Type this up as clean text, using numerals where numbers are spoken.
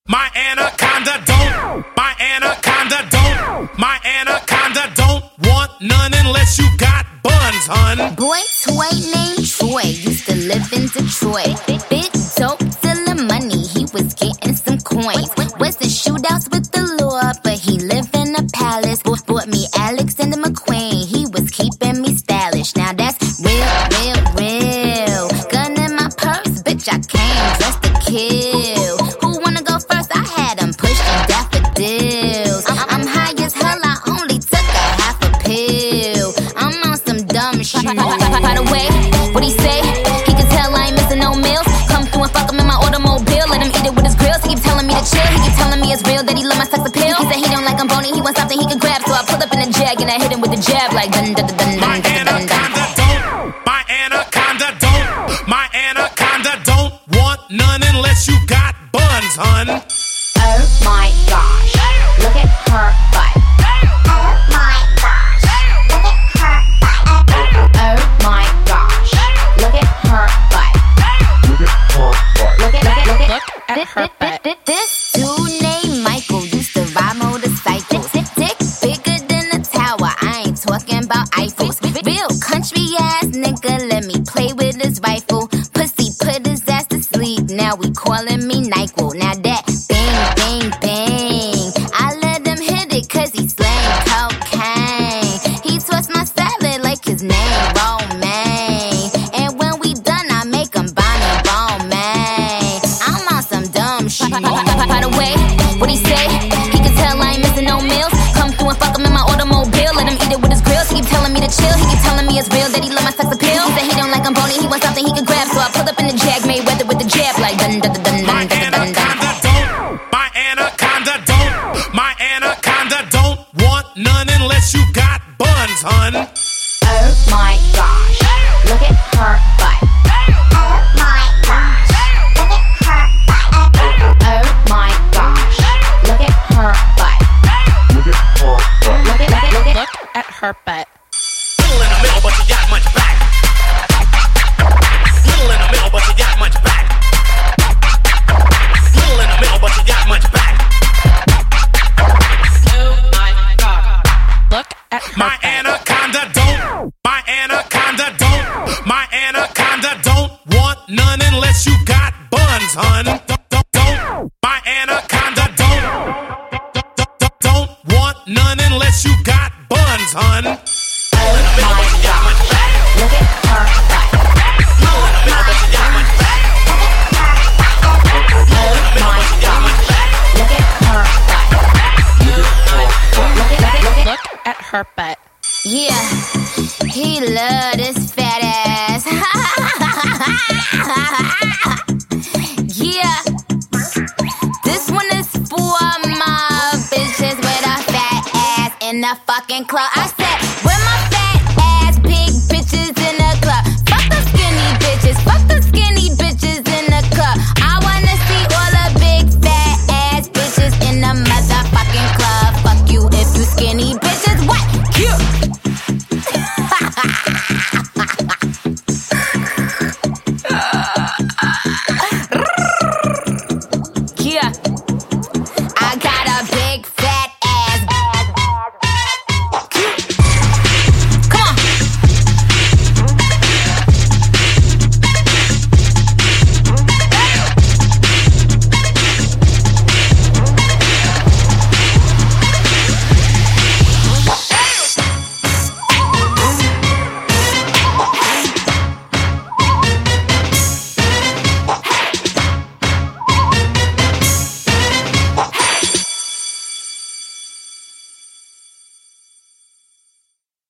My anaconda don't. My anaconda don't. My anaconda don't want none unless you got buns, hun. Boy toy named Troy used to live in Detroit. Big dope, stealing money, he was getting some coins. Was the shootouts with the law, but he lived in a palace. Bought me Alexander McQueen, he was keeping me stylish. Now that's real, real, real. Gun in my purse, bitch, I came just to kill. Who wanna go first? I had him pushing daffodils. I'm high as hell, I only took a half a pill. I'm on some dumb shit. By the way, what he say? He can tell I ain't missing no meals. Come through and fuck him in my automobile. Let him eat it with his grills. He keep telling me to chill. He keep telling me it's real that he love my sex appeal. He said he don't like I'm bony. He wants something he can grab. So I pull up in a jag and I hit him with the jab like dun dun dun dun dun dun dun dun. My anaconda don't. My anaconda don't want none unless you got buns, hun. Oh my gosh, look at her butt. Oh my gosh, look at her butt. Oh my gosh, look at her butt. Look at her butt. This dude named Michael used to ride motorcycles. Dick bigger than a tower. I ain't talking about Eiffels. Real country ass nigga, let me play with his rifle. Pussy put his ass to sleep. Now we calling me NyQuil. Now that bang bang bang, I let him hit it 'cause he slang cocaine. He twists my salad like his name Romaine. And when we done, I make him Bonnie Romaine. I'm on some dumb shit. By the way, what he say? He can tell I ain't missing no meals. Come through and fuck him in my automobile. Let him eat it with his grills. He keep telling me to chill. He keep telling me it's real that he love my sex appeal. He said he don't like I'm bony. He wants something he can grab. So I pull up in the jag, made weather with the jab like dun dun dun dun My dun dun dun dun. anaconda don't. My anaconda don't. My anaconda don't want none unless you got buns, hun. Oh my gosh, look at her butt. Oh my gosh, look at her butt. Oh my gosh, look at her butt. Look at her butt. Little in the middle, but you got much back. Little in the middle, but you got much back. Little in the middle, but you got much back. Oh my god. Look at her My anaconda don't. My anaconda don't. My anaconda don't want none unless you got buns, hun. Don't. My anaconda don't want none unless you got buns, hun. Oh my gosh, look at her butt. Oh my gosh, look at her butt. Look at her butt. Yeah, he love this fat ass. Yeah, this one is for my bitches with a fat ass in the fucking club. I said